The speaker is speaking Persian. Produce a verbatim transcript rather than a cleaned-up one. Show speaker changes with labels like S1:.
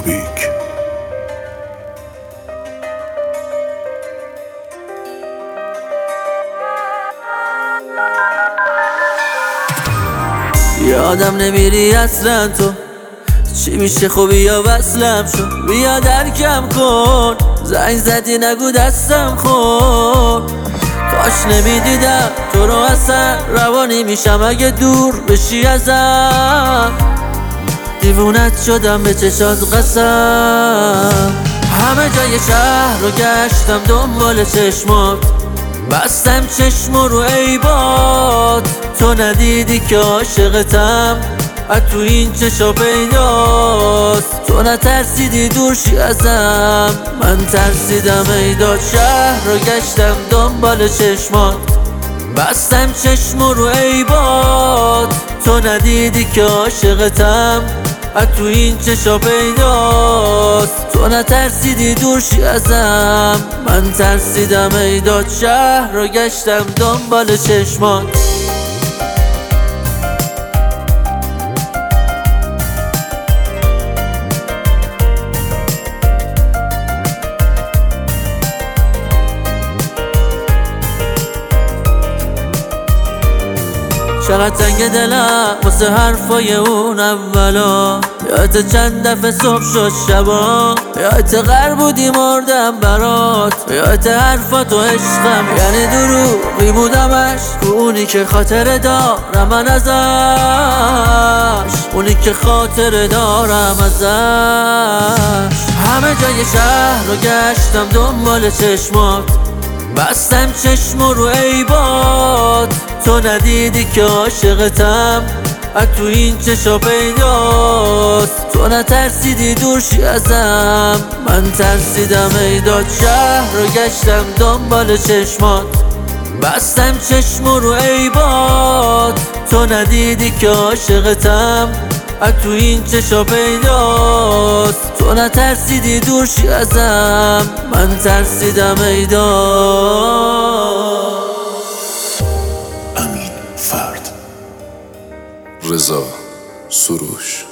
S1: رابیک.
S2: یادم نمیری اصلا تو چی میشه، خوبی یا وصلم شد، بیا درکم کن، زنگ زدی نگو دستم خون. کاش نمیدیدم تو رو اصلا، روانی میشم اگه دور بشی ازم، دیوونت شدم به چشات قسم. همه جای شهر رو گشتم دنبال چشمات، بستم چشم رو عیبات، تو ندیدی که عاشقتم، از تو این چشا پیداست. تو نترسیدی دورشی ازم، من ترسیدم ای داد. شهر رو گشتم دنبال چشمات، بستم چشم رو عیبات، تو ندیدی که عاشقتم، از تو این چشا پیداست. تو نترسیدی دورشی ازم، من ترسیدم ای داد. شهر رو گشتم دنبال چشمات. چقدر تنگ دلم واسه حرفای اون اولا، یادت چند دفعه صبح شد شبا، یادت غر بودی مردم برات، یادت حرفات و عشقم یعنی دروغی بودمش، اونی که خاطر دارم من ازش، اونی که خاطر دارم ازش. همه جای شهر رو گشتم دنبال چشمات، بستم چشم رو عیبات، تو ندیدی که عاشقتم، از تو این چشا پیداست. تو نترسیدی دورشی ازم، من ترسیدم ای داد. شهر رو گشتم دنبال چشمات، بستم چشم رو عیبات، تو ندیدی که عاشقتم، از تو این چشا پیداست. تو نترسیدی دورشی ازم، من ترسیدم ای داد.
S1: امین فرد، رضا سروش.